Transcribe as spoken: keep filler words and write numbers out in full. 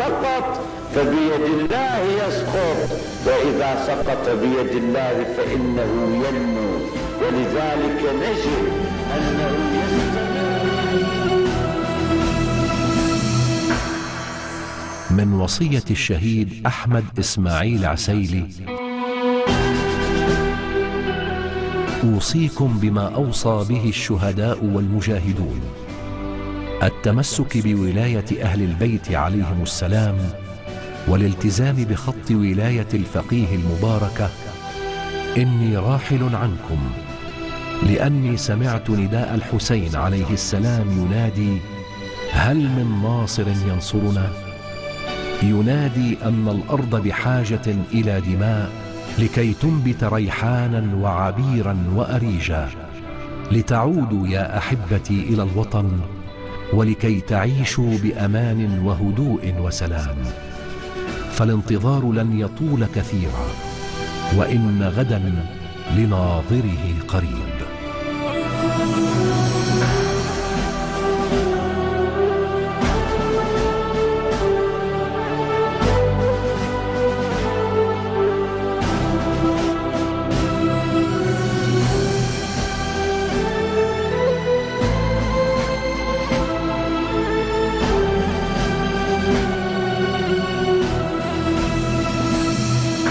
سقط فبيد الله يسقط، وإذا سقط بيد الله فإنه ينمو. ولذلك نجد أنه يستمر. من وصية الشهيد أحمد إسماعيل عسيلي: أوصيكم بما أوصى به الشهداء والمجاهدون، التمسك بولاية أهل البيت عليهم السلام، والالتزام بخط ولاية الفقيه المباركة. إني راحل عنكم، لأني سمعت نداء الحسين عليه السلام ينادي: هل من ناصر ينصرنا؟ ينادي أن الأرض بحاجة إلى دماء لكي تنبت ريحانا وعبيرا وأريجا، لتعودوا يا أحبتي إلى الوطن، ولكي تعيشوا بأمان وهدوء وسلام. فالانتظار لن يطول كثيرا، وإن غدا لناظره قريب.